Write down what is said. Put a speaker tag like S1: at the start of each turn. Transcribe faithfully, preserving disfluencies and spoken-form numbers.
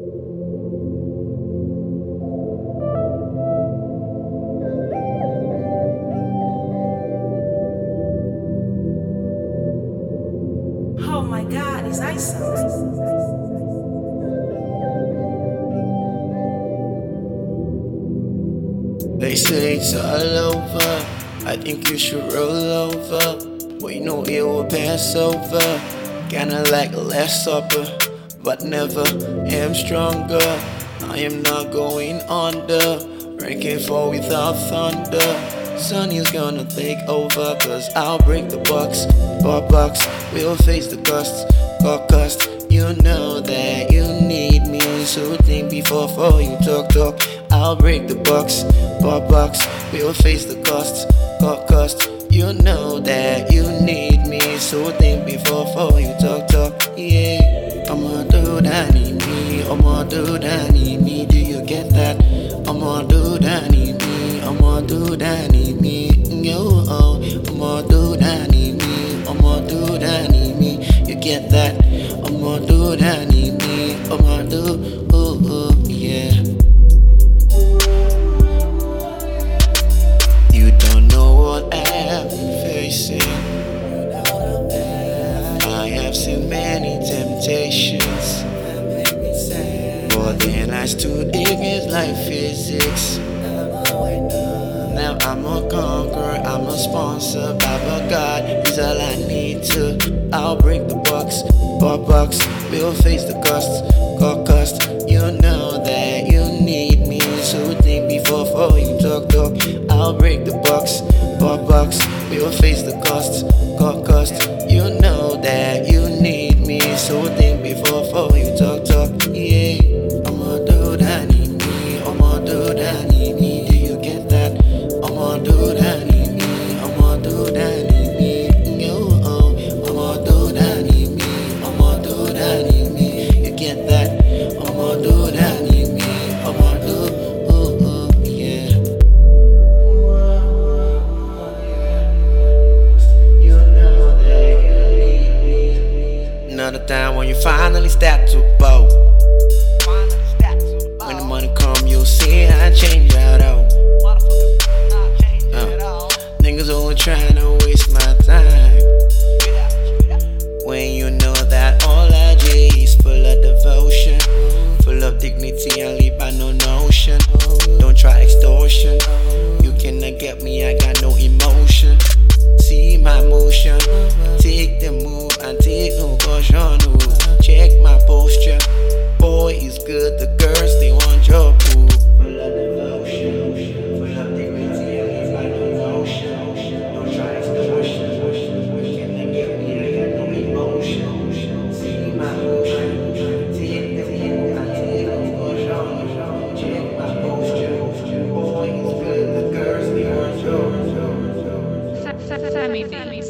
S1: Oh my God, is I so?
S2: They say it's all over. I think you should roll over. We know it will pass over. Kinda like a last supper, but never am stronger. I am not going under. Ranking for without thunder. Sun is gonna take over, cause I'll break the box. Pop box, we'll face the costs. Cost, you know that you need me. So think before for you talk talk. I'll break the box. Pop box, we'll face the costs. Cost, you know that you need me. So think before for you talk talk. Yeah, I'ma do that need me. I'ma do that need me. Do you get that? I'ma do that need me. I'ma do that need me. Yo, oh, I'ma do that need me. I'ma do that need me. You get that? I'ma do that need me. I'ma do, ooh, ooh, yeah. You don't know what I have been facing. I have seen many temptations, but then I stood against like physics. Now I'm a conqueror, I'm a sponsor. Baba God is all I need to. I'll break the box, pop box, we'll face the costs. Cost, you know that you need me. So think before for you talk talk. I'll break the box, pop box, we'll face the costs. Cost, you know that you need me. So think before for you talk talk. Yeah, I'ma do that need me. I'ma do that need me. Do you get that? I'ma do that need me. I'ma do that need me. Yo, oh, I'ma do that need me. I'ma do that need me. You get that? I'ma do that need me. I'ma do, ooh, ooh, yeah. You know that you need me. Another time when you finally start to bow. When the money come, you'll see I change out out. Uh, niggas always trying to waste my time. When you know that all I do is full of devotion, full of dignity and live by no notion. Don't try extortion. You cannot get me, I got no emotion. See my motion, take the move and take no caution. Check my posture. Boy, it's good, the girls they want your poo. Full of devotion, full of dignity and live by no notion. Don't try extortion. You cannot get me, I got no emotion. See my motion, take the move and take no caution. Check my posture. Boy, it's good, the girls they want your poo.
S3: Sammy B.